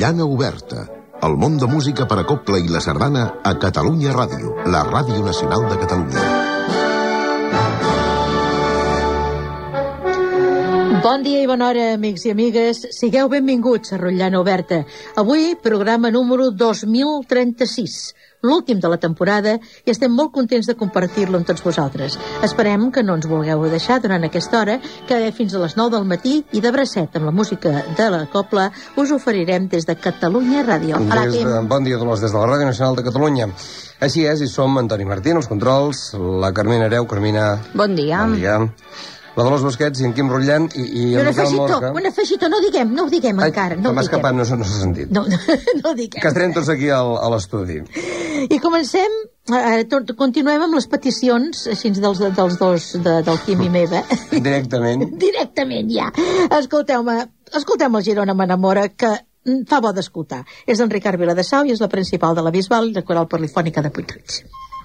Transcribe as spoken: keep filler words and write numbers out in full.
Rotllana Oberta. El món de música per a cobla i la sardana a Catalunya Ràdio, la ràdio nacional de Catalunya. Bon dia i bona hora, amics i amigues. Sigueu benvinguts a Rotllana Oberta. Avui, programa número dos mil trenta-sis, l'últim de la temporada, i estem molt contents de compartir-lo amb tots vosaltres. Esperem que no ens vulgueu deixar durant aquesta hora, que fins a les nou del matí i de bracet amb la música de la cobla us oferirem des de Catalunya Ràdio. Des de, bon dia, Dolors, des de la Ràdio Nacional de Catalunya. Així és, i som Antoni Martín, els controls, la Carmina Hereu. Carmina... Bon dia. Bon dia. La Dolors Busquets i en Quim Rotllant i, i en Miquel Morca. Un afegitó, no ho diguem, no ho diguem Ai, encara. No m'ha escapat, no, no s'ha sentit. No, no, no ho diguem. Que estarem tots aquí al, a l'estudi. I comencem, eh, tot, continuem amb les peticions, així dels, dels dos, de, del Quim i meva. Directament. Directament, ja. Escolteu-me, escolteu-me el Girona m'enamora, que fa bo d'escoltar. És en Ricard Viladesau i és la principal de la Bisbal i la coral polifònica de Puig.